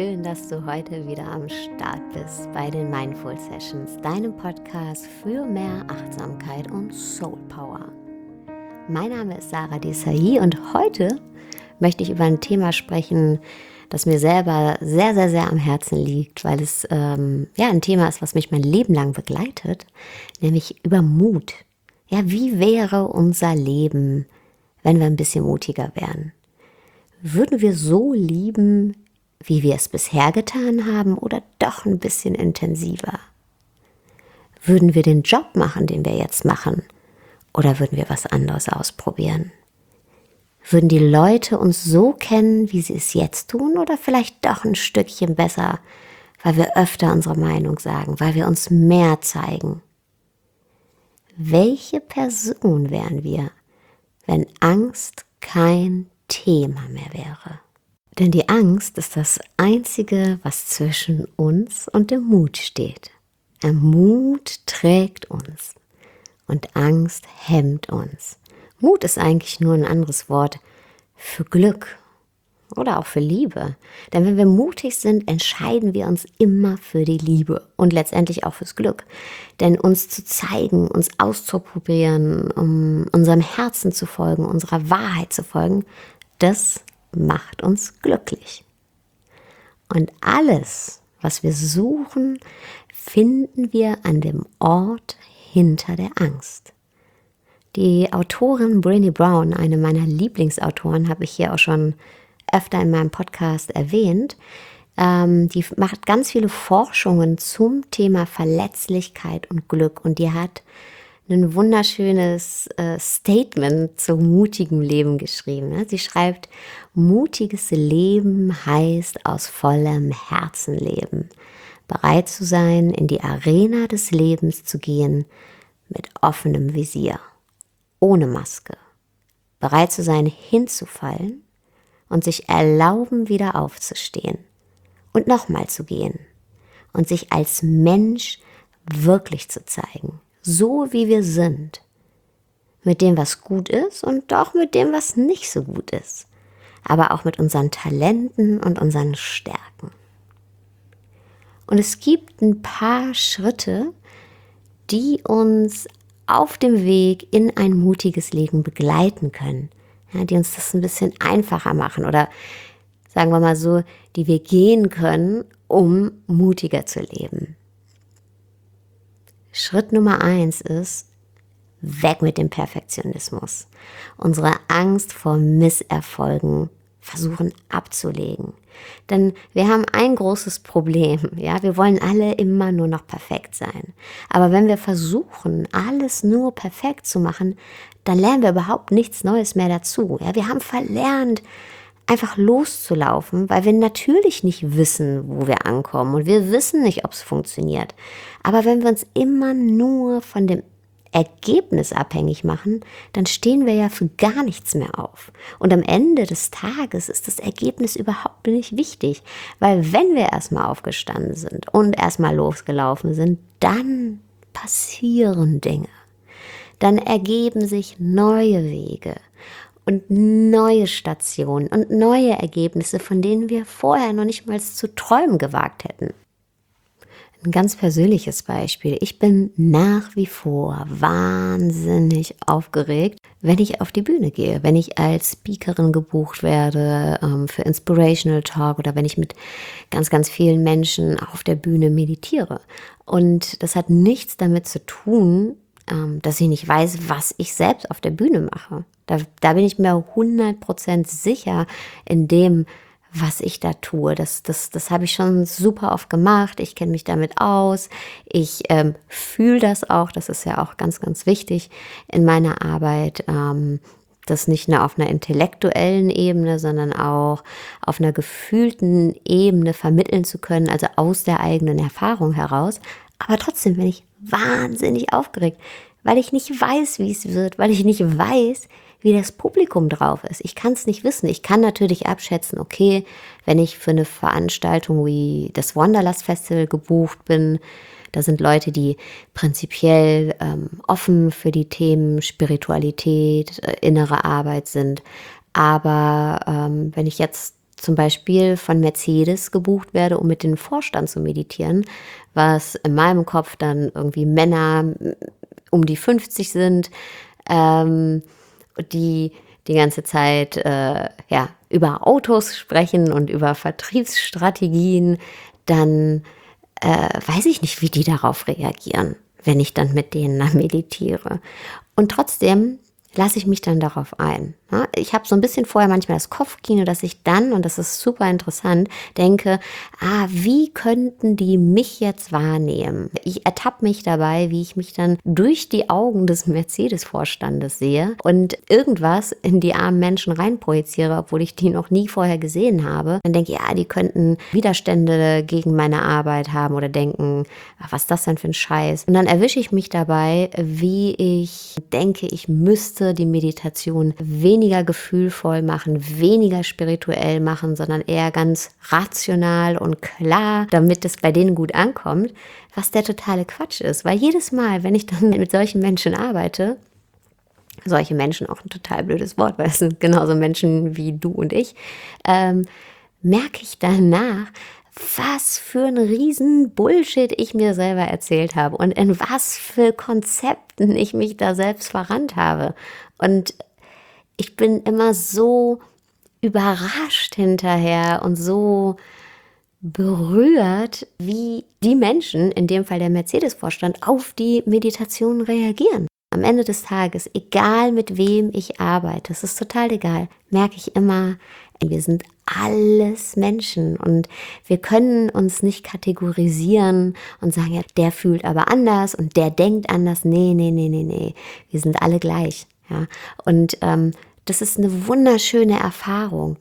schön, dass du heute wieder am Start bist bei den Mindful Sessions, deinem Podcast für mehr Achtsamkeit und Soul Power. Mein Name ist Sarah Desai und heute möchte ich über ein Thema sprechen, das mir selber sehr, sehr, sehr am Herzen liegt, weil es ein Thema ist, was mich mein Leben lang begleitet, nämlich über Mut. Ja, wie wäre unser Leben, wenn wir ein bisschen mutiger wären? Würden wir so lieben, wie wir es bisher getan haben, oder doch ein bisschen intensiver? Würden wir den Job machen, den wir jetzt machen, oder würden wir was anderes ausprobieren? Würden die Leute uns so kennen, wie sie es jetzt tun, oder vielleicht doch ein Stückchen besser, weil wir öfter unsere Meinung sagen, weil wir uns mehr zeigen? Welche Person wären wir, wenn Angst kein Thema mehr wäre? Denn die Angst ist das Einzige, was zwischen uns und dem Mut steht. Der Mut trägt uns und Angst hemmt uns. Mut ist eigentlich nur ein anderes Wort für Glück oder auch für Liebe. Denn wenn wir mutig sind, entscheiden wir uns immer für die Liebe und letztendlich auch fürs Glück. Denn uns zu zeigen, uns auszuprobieren, um unserem Herzen zu folgen, unserer Wahrheit zu folgen, das macht uns glücklich. Und alles, was wir suchen, finden wir an dem Ort hinter der Angst. Die Autorin Brené Brown, eine meiner Lieblingsautoren, habe ich hier auch schon öfter in meinem Podcast erwähnt, die macht ganz viele Forschungen zum Thema Verletzlichkeit und Glück, und die hat ein wunderschönes Statement zu mutigem Leben geschrieben. Sie schreibt: Mutiges Leben heißt aus vollem Herzen leben, bereit zu sein, in die Arena des Lebens zu gehen mit offenem Visier, ohne Maske, bereit zu sein, hinzufallen und sich erlauben, wieder aufzustehen und nochmal zu gehen und sich als Mensch wirklich zu zeigen, so wie wir sind, mit dem, was gut ist und auch mit dem, was nicht so gut ist, aber auch mit unseren Talenten und unseren Stärken. Und es gibt ein paar Schritte, die uns auf dem Weg in ein mutiges Leben begleiten können, ja, die uns das ein bisschen einfacher machen oder sagen wir mal so, die wir gehen können, um mutiger zu leben. Schritt Nummer 1 ist: weg mit dem Perfektionismus. Unsere Angst vor Misserfolgen versuchen abzulegen. Denn wir haben ein großes Problem. Ja? Wir wollen alle immer nur noch perfekt sein. Aber wenn wir versuchen, alles nur perfekt zu machen, dann lernen wir überhaupt nichts Neues mehr dazu. Ja? Wir haben verlernt, einfach loszulaufen, weil wir natürlich nicht wissen, wo wir ankommen, und wir wissen nicht, ob es funktioniert. Aber wenn wir uns immer nur von dem Ergebnis abhängig machen, dann stehen wir ja für gar nichts mehr auf. Und am Ende des Tages ist das Ergebnis überhaupt nicht wichtig, weil wenn wir erstmal aufgestanden sind und erstmal losgelaufen sind, dann passieren Dinge. Dann ergeben sich neue Wege und neue Stationen und neue Ergebnisse, von denen wir vorher noch nicht mal zu träumen gewagt hätten. Ein ganz persönliches Beispiel: Ich bin nach wie vor wahnsinnig aufgeregt, wenn ich auf die Bühne gehe, wenn ich als Speakerin gebucht werde für Inspirational Talk oder wenn ich mit ganz, ganz vielen Menschen auf der Bühne meditiere. Und das hat nichts damit zu tun, dass ich nicht weiß, was ich selbst auf der Bühne mache. Da bin ich mir 100% sicher in dem, was ich da tue. Das habe ich schon super oft gemacht. Ich kenne mich damit aus. Ich fühle das auch. Das ist ja auch ganz, ganz wichtig in meiner Arbeit. Das nicht nur auf einer intellektuellen Ebene, sondern auch auf einer gefühlten Ebene vermitteln zu können, also aus der eigenen Erfahrung heraus. Aber trotzdem bin ich wahnsinnig aufgeregt, weil ich nicht weiß, wie es wird, weil ich nicht weiß, wie das Publikum drauf ist. Ich kann es nicht wissen. Ich kann natürlich abschätzen, okay, wenn ich für eine Veranstaltung wie das Wanderlust Festival gebucht bin, da sind Leute, die prinzipiell offen für die Themen Spiritualität, innere Arbeit sind. Aber wenn ich jetzt zum Beispiel von Mercedes gebucht werde, um mit dem Vorstand zu meditieren, was in meinem Kopf dann irgendwie Männer um die 50 sind, die die ganze Zeit über Autos sprechen und über Vertriebsstrategien, dann weiß ich nicht, wie die darauf reagieren, wenn ich dann mit denen meditiere. Und trotzdem lasse ich mich dann darauf ein. Ja, ich habe so ein bisschen vorher manchmal das Kopfkino, dass ich dann, und das ist super interessant, denke, wie könnten die mich jetzt wahrnehmen? Ich ertappe mich dabei, wie ich mich dann durch die Augen des Mercedes-Vorstandes sehe und irgendwas in die armen Menschen reinprojiziere, obwohl ich die noch nie vorher gesehen habe. Dann denke ich, ja, die könnten Widerstände gegen meine Arbeit haben oder denken, was ist das denn für ein Scheiß? Und dann erwische ich mich dabei, wie ich denke, ich müsste die Meditation weniger gefühlvoll machen, weniger spirituell machen, sondern eher ganz rational und klar, damit es bei denen gut ankommt, was der totale Quatsch ist. Weil jedes Mal, wenn ich dann mit solchen Menschen arbeite, solche Menschen auch ein total blödes Wort, weil es sind genauso Menschen wie du und ich, merke ich danach, was für ein riesen Bullshit ich mir selber erzählt habe und in was für Konzepten ich mich da selbst verrannt habe. Und ich bin immer so überrascht hinterher und so berührt, wie die Menschen, in dem Fall der Mercedes-Vorstand, auf die Meditation reagieren. Am Ende des Tages, egal mit wem ich arbeite, es ist total egal, merke ich immer, wir sind alles Menschen und wir können uns nicht kategorisieren und sagen, ja, der fühlt aber anders und der denkt anders. Nee. Wir sind alle gleich. Ja? Und das ist eine wunderschöne Erfahrung,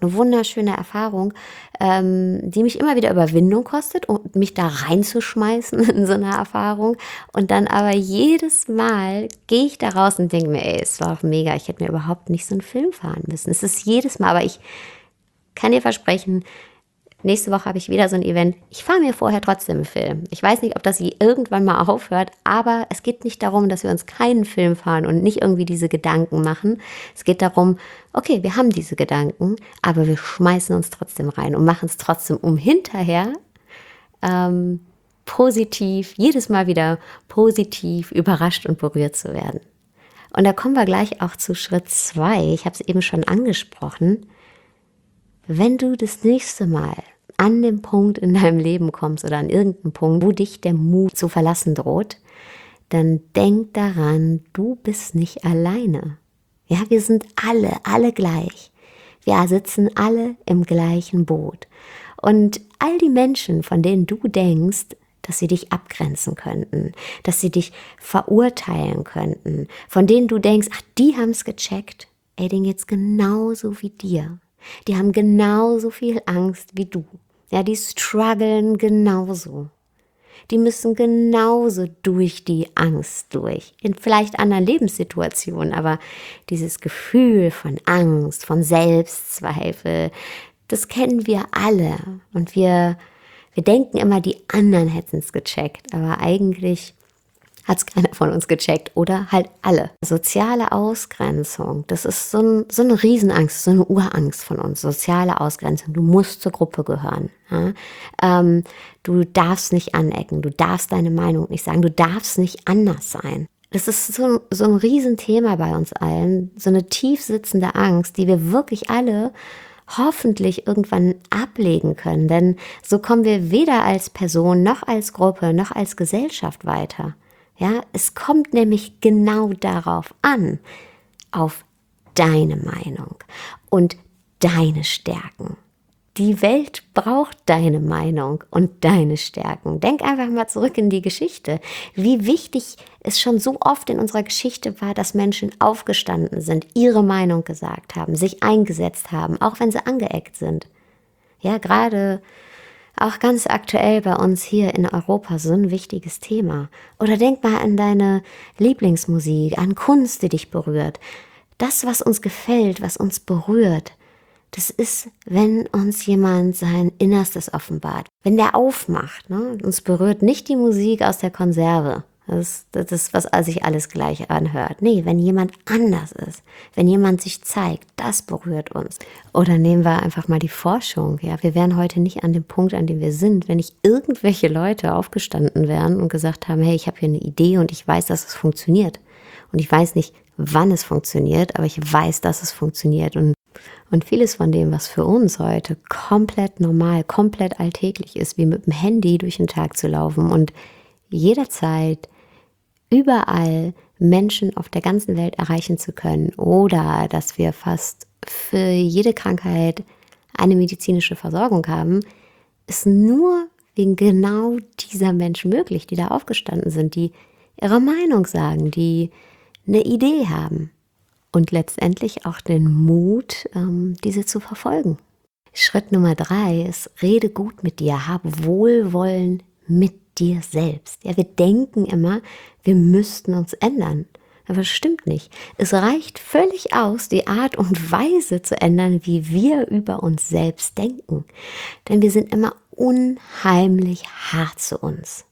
die mich immer wieder Überwindung kostet, um mich da reinzuschmeißen in so eine Erfahrung. Und dann aber jedes Mal gehe ich da raus und denke mir, es war auch mega, ich hätte mir überhaupt nicht so einen Film fahren müssen. Es ist jedes Mal, aber ich kann dir versprechen, nächste Woche habe ich wieder so ein Event. Ich fahre mir vorher trotzdem einen Film. Ich weiß nicht, ob das irgendwann mal aufhört, aber es geht nicht darum, dass wir uns keinen Film fahren und nicht irgendwie diese Gedanken machen. Es geht darum, okay, wir haben diese Gedanken, aber wir schmeißen uns trotzdem rein und machen es trotzdem, um hinterher positiv, jedes Mal wieder positiv überrascht und berührt zu werden. Und da kommen wir gleich auch zu Schritt 2. Ich habe es eben schon angesprochen. Wenn du das nächste Mal an den Punkt in deinem Leben kommst oder an irgendeinen Punkt, wo dich der Mut zu verlassen droht, dann denk daran, du bist nicht alleine. Ja, wir sind alle gleich. Wir sitzen alle im gleichen Boot. Und all die Menschen, von denen du denkst, dass sie dich abgrenzen könnten, dass sie dich verurteilen könnten, von denen du denkst, ach, die haben es gecheckt, denen geht's genauso wie dir. Die haben genauso viel Angst wie du. Ja, die strugglen genauso. Die müssen genauso durch die Angst durch. In vielleicht anderen Lebenssituationen, aber dieses Gefühl von Angst, von Selbstzweifel, das kennen wir alle. Und wir denken immer, die anderen hätten es gecheckt, aber eigentlich hat es keiner von uns gecheckt oder halt alle. Soziale Ausgrenzung, das ist so eine Riesenangst, so eine Urangst von uns. Soziale Ausgrenzung, du musst zur Gruppe gehören. Ja? Du darfst nicht anecken, du darfst deine Meinung nicht sagen, du darfst nicht anders sein. Das ist so ein Riesenthema bei uns allen, so eine tief sitzende Angst, die wir wirklich alle hoffentlich irgendwann ablegen können. Denn so kommen wir weder als Person noch als Gruppe noch als Gesellschaft weiter. Ja, es kommt nämlich genau darauf an, auf deine Meinung und deine Stärken. Die Welt braucht deine Meinung und deine Stärken. Denk einfach mal zurück in die Geschichte. Wie wichtig es schon so oft in unserer Geschichte war, dass Menschen aufgestanden sind, ihre Meinung gesagt haben, sich eingesetzt haben, auch wenn sie angeeckt sind. Ja, gerade auch ganz aktuell bei uns hier in Europa so ein wichtiges Thema. Oder denk mal an deine Lieblingsmusik, an Kunst, die dich berührt. Das, was uns gefällt, was uns berührt, das ist, wenn uns jemand sein Innerstes offenbart. Wenn der aufmacht, ne? Uns berührt nicht die Musik aus der Konserve, Das, was sich alles gleich anhört. Nee, wenn jemand anders ist, wenn jemand sich zeigt, das berührt uns. Oder nehmen wir einfach mal die Forschung. Ja, wir wären heute nicht an dem Punkt, an dem wir sind, wenn nicht irgendwelche Leute aufgestanden wären und gesagt haben, hey, ich habe hier eine Idee und ich weiß, dass es funktioniert. Und ich weiß nicht, wann es funktioniert, aber ich weiß, dass es funktioniert. Und vieles von dem, was für uns heute komplett normal, komplett alltäglich ist, wie mit dem Handy durch den Tag zu laufen und jederzeit überall Menschen auf der ganzen Welt erreichen zu können oder dass wir fast für jede Krankheit eine medizinische Versorgung haben, ist nur wegen genau dieser Menschen möglich, die da aufgestanden sind, die ihre Meinung sagen, die eine Idee haben und letztendlich auch den Mut, diese zu verfolgen. Schritt Nummer 3 ist, rede gut mit dir, hab Wohlwollen mit dir selbst. Ja, wir denken immer, wir müssten uns ändern. Aber das stimmt nicht. Es reicht völlig aus, die Art und Weise zu ändern, wie wir über uns selbst denken. Denn wir sind immer unheimlich hart zu uns.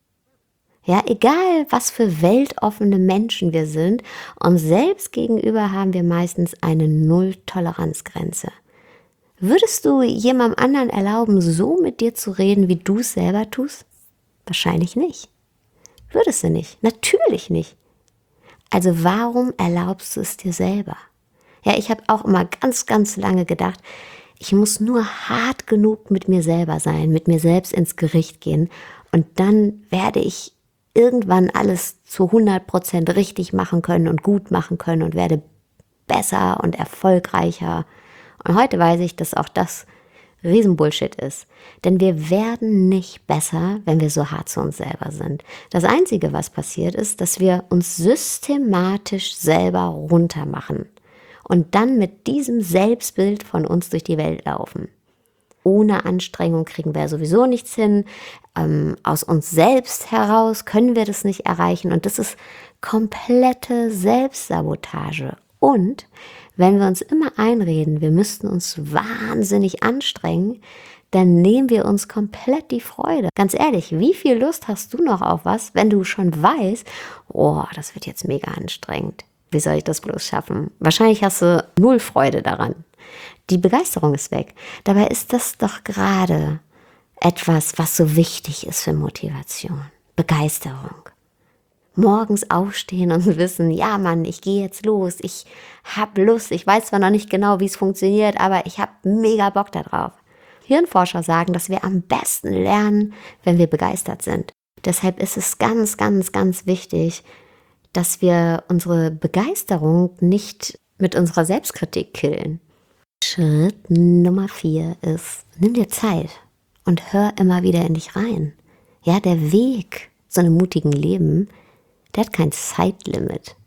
Ja, egal was für weltoffene Menschen wir sind, uns selbst gegenüber haben wir meistens eine Null-Toleranz-Grenze. Würdest du jemandem anderen erlauben, so mit dir zu reden, wie du es selber tust? Wahrscheinlich nicht. Würdest du nicht. Natürlich nicht. Also warum erlaubst du es dir selber? Ja, ich habe auch immer ganz, ganz lange gedacht, ich muss nur hart genug mit mir selber sein, mit mir selbst ins Gericht gehen und dann werde ich irgendwann alles zu 100% richtig machen können und gut machen können und werde besser und erfolgreicher. Und heute weiß ich, dass auch das Riesenbullshit ist. Denn wir werden nicht besser, wenn wir so hart zu uns selber sind. Das Einzige, was passiert, ist, dass wir uns systematisch selber runtermachen und dann mit diesem Selbstbild von uns durch die Welt laufen. Ohne Anstrengung kriegen wir sowieso nichts hin. Aus uns selbst heraus können wir das nicht erreichen. Und das ist komplette Selbstsabotage. Und wenn wir uns immer einreden, wir müssten uns wahnsinnig anstrengen, dann nehmen wir uns komplett die Freude. Ganz ehrlich, wie viel Lust hast du noch auf was, wenn du schon weißt, oh, das wird jetzt mega anstrengend. Wie soll ich das bloß schaffen? Wahrscheinlich hast du null Freude daran. Die Begeisterung ist weg. Dabei ist das doch gerade etwas, was so wichtig ist für Motivation. Begeisterung. Morgens aufstehen und wissen, ja Mann, ich gehe jetzt los, ich habe Lust, ich weiß zwar noch nicht genau, wie es funktioniert, aber ich habe mega Bock darauf. Hirnforscher sagen, dass wir am besten lernen, wenn wir begeistert sind. Deshalb ist es ganz, ganz, ganz wichtig, dass wir unsere Begeisterung nicht mit unserer Selbstkritik killen. Schritt Nummer 4 ist, nimm dir Zeit und hör immer wieder in dich rein. Ja, der Weg zu einem mutigen Leben, der hat kein Zeitlimit.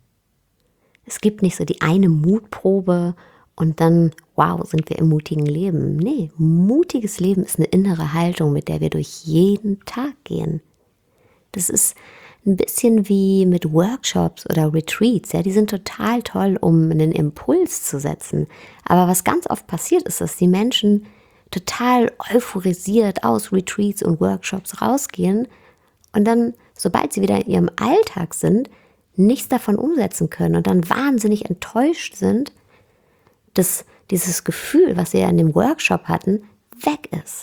Es gibt nicht so die eine Mutprobe und dann, wow, sind wir im mutigen Leben. Nee, mutiges Leben ist eine innere Haltung, mit der wir durch jeden Tag gehen. Das ist ein bisschen wie mit Workshops oder Retreats. Ja, die sind total toll, um einen Impuls zu setzen. Aber was ganz oft passiert ist, dass die Menschen total euphorisiert aus Retreats und Workshops rausgehen und dann, sobald sie wieder in ihrem Alltag sind, nichts davon umsetzen können und dann wahnsinnig enttäuscht sind, dass dieses Gefühl, was sie ja in dem Workshop hatten, weg ist.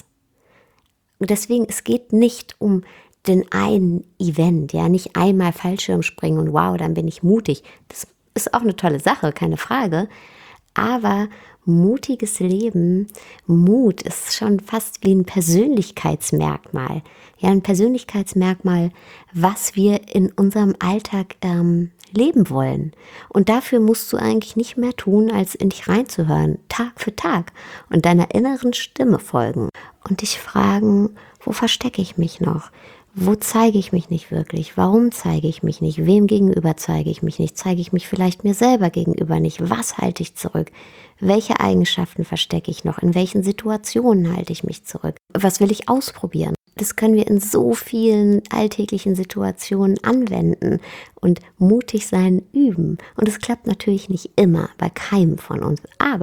Und deswegen, es geht nicht um den einen Event, ja, nicht einmal Fallschirm springen und wow, dann bin ich mutig. Das ist auch eine tolle Sache, keine Frage. Aber mutiges Leben, Mut ist schon fast wie ein Persönlichkeitsmerkmal. Ja, ein Persönlichkeitsmerkmal, was wir in unserem Alltag leben wollen. Und dafür musst du eigentlich nicht mehr tun, als in dich reinzuhören, Tag für Tag und deiner inneren Stimme folgen und dich fragen, wo verstecke ich mich noch? Wo zeige ich mich nicht wirklich? Warum zeige ich mich nicht? Wem gegenüber zeige ich mich nicht? Zeige ich mich vielleicht mir selber gegenüber nicht? Was halte ich zurück? Welche Eigenschaften verstecke ich noch? In welchen Situationen halte ich mich zurück? Was will ich ausprobieren? Das können wir in so vielen alltäglichen Situationen anwenden und mutig sein üben. Und es klappt natürlich nicht immer bei keinem von uns. Aber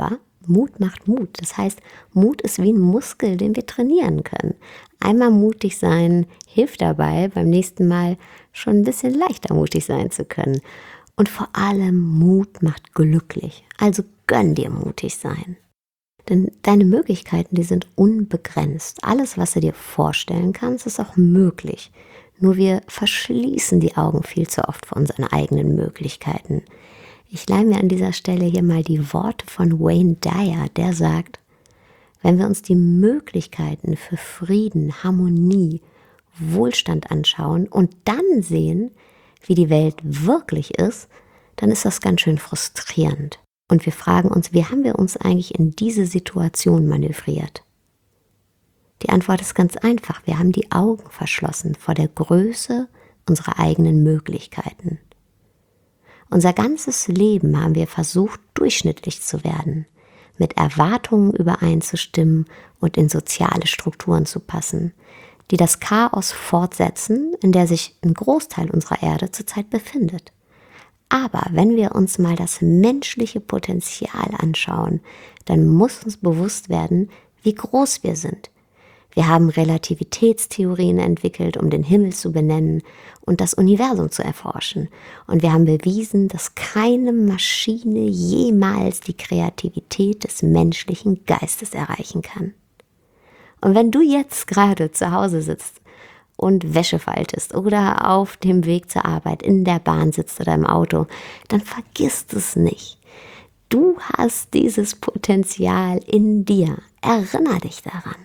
Mut macht Mut. Das heißt, Mut ist wie ein Muskel, den wir trainieren können. Einmal mutig sein hilft dabei, beim nächsten Mal schon ein bisschen leichter mutig sein zu können. Und vor allem Mut macht glücklich. Also gönn dir mutig sein. Denn deine Möglichkeiten, die sind unbegrenzt. Alles, was du dir vorstellen kannst, ist auch möglich. Nur wir verschließen die Augen viel zu oft vor unseren eigenen Möglichkeiten. Ich leihe mir an dieser Stelle hier mal die Worte von Wayne Dyer, der sagt, wenn wir uns die Möglichkeiten für Frieden, Harmonie, Wohlstand anschauen und dann sehen, wie die Welt wirklich ist, dann ist das ganz schön frustrierend. Und wir fragen uns, wie haben wir uns eigentlich in diese Situation manövriert? Die Antwort ist ganz einfach. Wir haben die Augen verschlossen vor der Größe unserer eigenen Möglichkeiten. Unser ganzes Leben haben wir versucht, durchschnittlich zu werden, mit Erwartungen übereinzustimmen und in soziale Strukturen zu passen, die das Chaos fortsetzen, in der sich ein Großteil unserer Erde zurzeit befindet. Aber wenn wir uns mal das menschliche Potenzial anschauen, dann muss uns bewusst werden, wie groß wir sind. Wir haben Relativitätstheorien entwickelt, um den Himmel zu benennen und das Universum zu erforschen. Und wir haben bewiesen, dass keine Maschine jemals die Kreativität des menschlichen Geistes erreichen kann. Und wenn du jetzt gerade zu Hause sitzt und Wäsche faltest oder auf dem Weg zur Arbeit, in der Bahn sitzt oder im Auto, dann vergiss es nicht. Du hast dieses Potenzial in dir. Erinnere dich daran.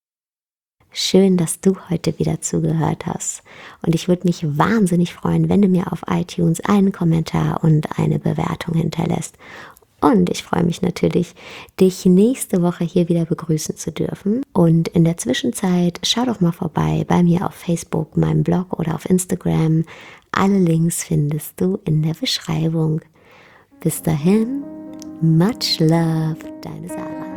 Schön, dass du heute wieder zugehört hast. Und ich würde mich wahnsinnig freuen, wenn du mir auf iTunes einen Kommentar und eine Bewertung hinterlässt. Und ich freue mich natürlich, dich nächste Woche hier wieder begrüßen zu dürfen. Und in der Zwischenzeit schau doch mal vorbei bei mir auf Facebook, meinem Blog oder auf Instagram. Alle Links findest du in der Beschreibung. Bis dahin, much love, deine Sarah.